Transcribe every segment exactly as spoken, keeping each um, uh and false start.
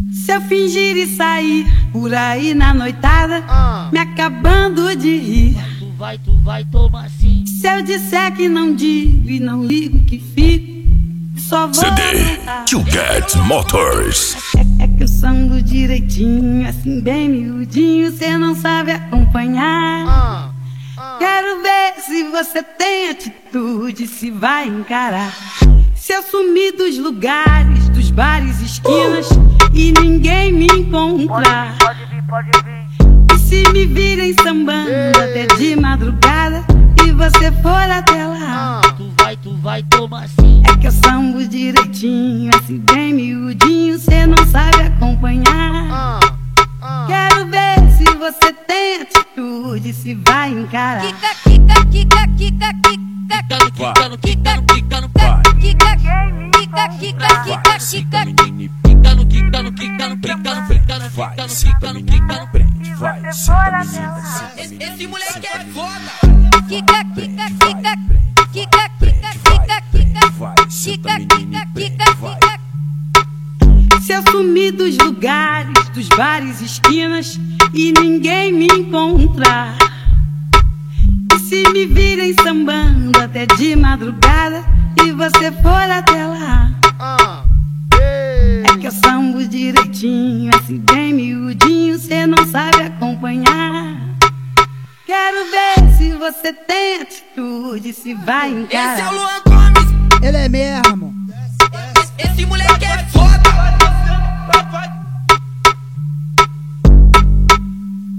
Se eu fingir e sair por aí na noitada, ah. me acabando de rir, Tu vai, tu vai tomar sim. se eu disser que não digo e não ligo que fico, só vou C D cantar. Two Get Motors. É, é que eu sango direitinho, assim bem miudinho, cê não sabe acompanhar. ah. Ah. Quero ver se você tem atitude, se vai encarar. Se eu sumir dos lugares, dos bares, esquinas, e ninguém me encontrar, Pode vir, pode vir. e se me virem sambando até de madrugada e você for até lá, Ah. Tu vai, tu vai tomar sim. é que eu sambo direitinho, assim bem miudinho, cê não sabe acompanhar. Ah. Ah. Quero ver se você tem atitude, se vai encarar. Kika, kika, kika, kika, kika, Quica no, quica no, quica no, Vai, kika, kika, kika, kika, fica kika. menina, quica no, quica no, quica no, quica no, quica no, vai, quica no, senta quica no, menina, quica no. prende, vai, senta menina, senta Esse, menina, esse moleque é foda. Kika, kika, kika, kika, kika, kika, kika. vai, senta Kika, menina, kika, prende, kika, vai. kika. Se eu sumir dos lugares, dos bares, esquinas, e ninguém me encontrar, e se me virem sambando até de madrugada e você for até lá, Ah. Ei. é que eu sambo direitinho, assim bem miudinho, cê não sabe acompanhar. Quero ver se você tem atitude, se vai encarar. Esse é o Luan Gomes. Ele é mesmo. Esse, esse moleque é foda.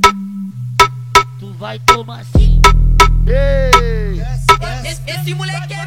Tu vai tomar sim. Ei. Esse, esse moleque é